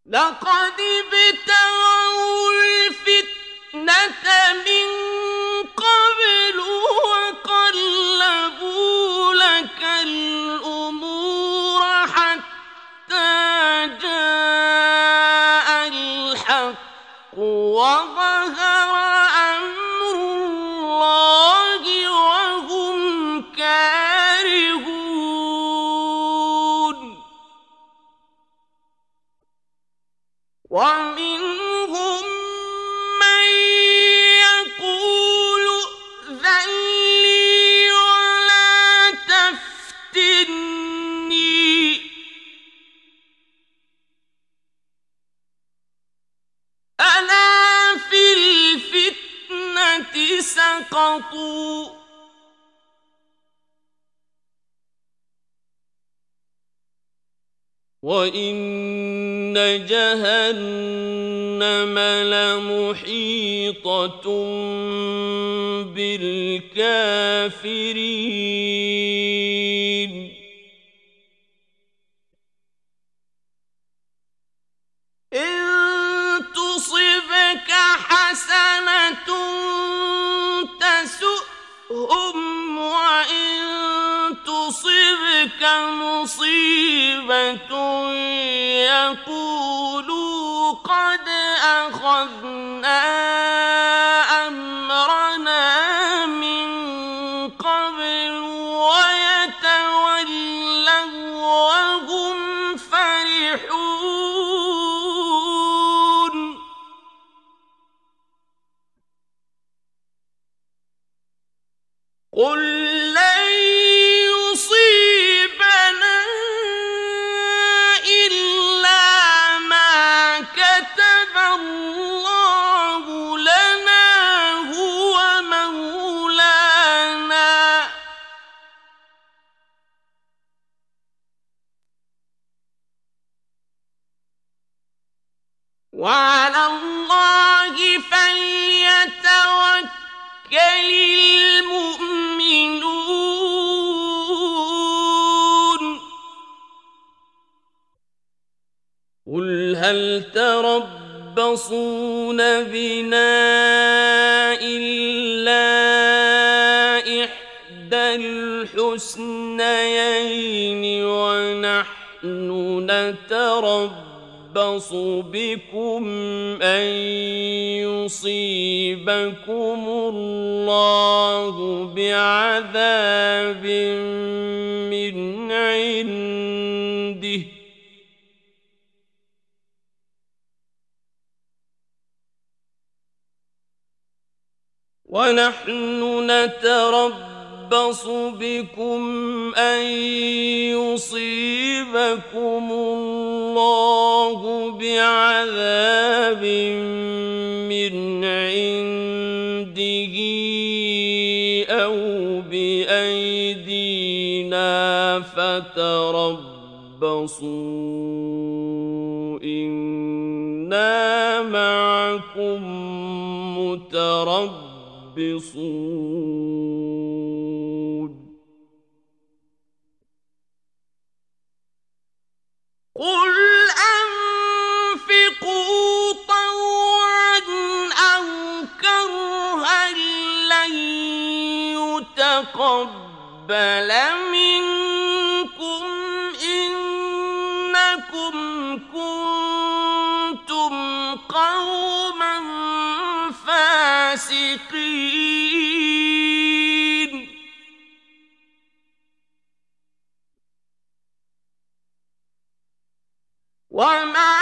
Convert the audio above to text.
لقد ابتغوا الفتنة من قبل وقلبوا لك الأمور حتى جاء الحق وظهر أمر الله وهم كارهون ومنهم من يقول ائذن لي ولا تفتني ألا في الفتنة سقطوا وإن جهنم لمحيطة بالكافرين إن تصبك حسنة تسؤهم وإن تصبك مصيبة يقولوا قد أخذنا أمرنا من قبل ويتولوا وهم فرحون قل لن يصيبنا إلا ما كتب الله لنا هو مولانا وعلى الله فليتوكل المؤمنون قل هل تربصون بنا إلا إحدى الحسنيين ونحن نتربص بكم أن يصيبكم الله بعذاب من عنده ونحن نتربص بكم أن يصيبكم الله بعذاب من عنده أو بأيدينا فتربصوا إنا معكم متربصون قل أنفقوا طوعا أو كرها لن يتقبل منكم إنكم كنتم قوما فاسقين وما